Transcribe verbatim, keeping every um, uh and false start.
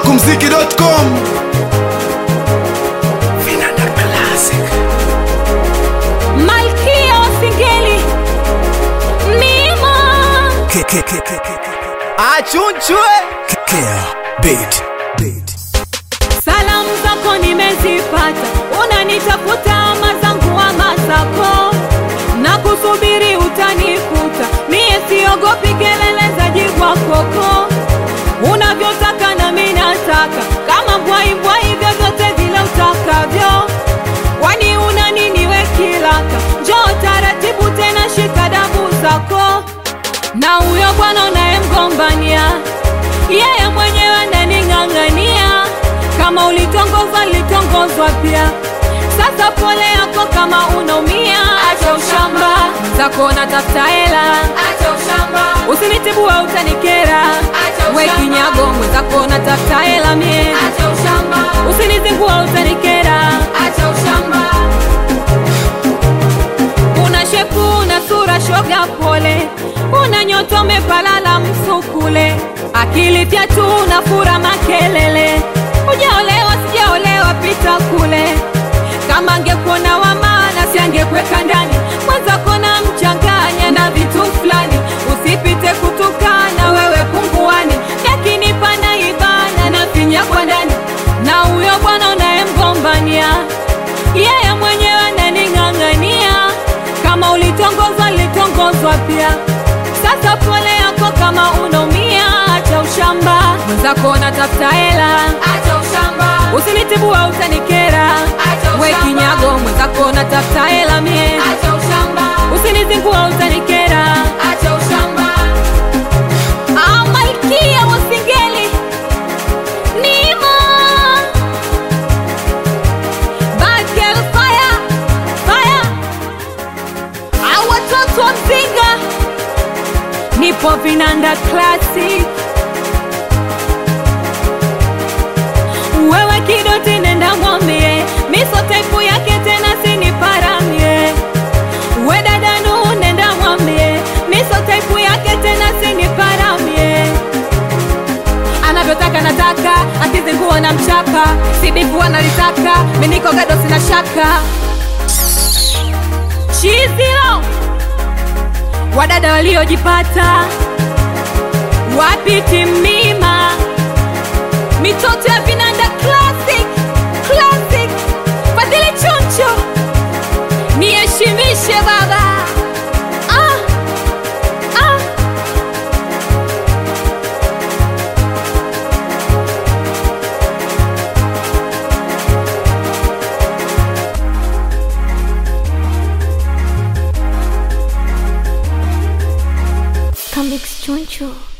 smokumziki dot com. Vinanda Classic. Malkia wa Singeli Mima Achunchwe Kea Beat Beat. Salamu zako nimezipata, unanitafuta ama zangu ama zako, na kusubiri utanikuta, mie siogopi kelele za jigwa koko. Unavyotaka na mimi nataka, kama mbwai mbwai vyovyote vile utakavyo. Wani una nini we kilaka, njoo taratibu tena shika dabu zako. Na uyo bwana unayemgombania, yeye mwenyewe ananing'ang'ania. Kama ulitongozwa litongozwa pia, sasa pole yako kama unaumia. Acha ushamba zako natafuta hela, acha ushamba usinitibua utanikera. We kinyago mwenzako natafuta hela mie, acha ushamba usinizingua utanikera. Acha ushamba una shepu una sura shoga pole, una nyoto umepalala msukule, akili fyatu unafura makelele. Ujaolewa sijaolewa pita kule, kama angekuona wa maana si angekweka ndani. Mwanza kona mchanganya na vitu fulani, usipite kutukana wewe punguani. Lakini pana ibana na finya kwa ndani, na huyo bwana unayemgombania, yeye mwenyewe ananing'ang'ania. Kama ulitongozwa litongozwa pia, sasa pole yako kama unaumia. Acha ushamba mwenzako natafuta hela, acha ushamba usinitibua utanikera. We kinyago mwenzako natafuta hela mie, acha ushamba usinizingua utanikera. Acha ushamba ah, Malkia wa Singeli Nima Bad girl fire fire. Ah, watoto wa Mzinga nipo Vinanda Classic. Wewe kidoti nenda mwambie, miso taipu yake tena siniparamie. We dada nu nenda mwambie, miso taipu yake tena siniparamie. Anavyotaka nataka, akizingua na mchapa, sidifu analitaka, miniko gado sina shaka. Chizilo wadada waliojipata, wapiti mima, mitoto ya Vinanda Classic Classic. Fadhili Choncho niheshimishe baba. Ah, ah. Comics Choncho.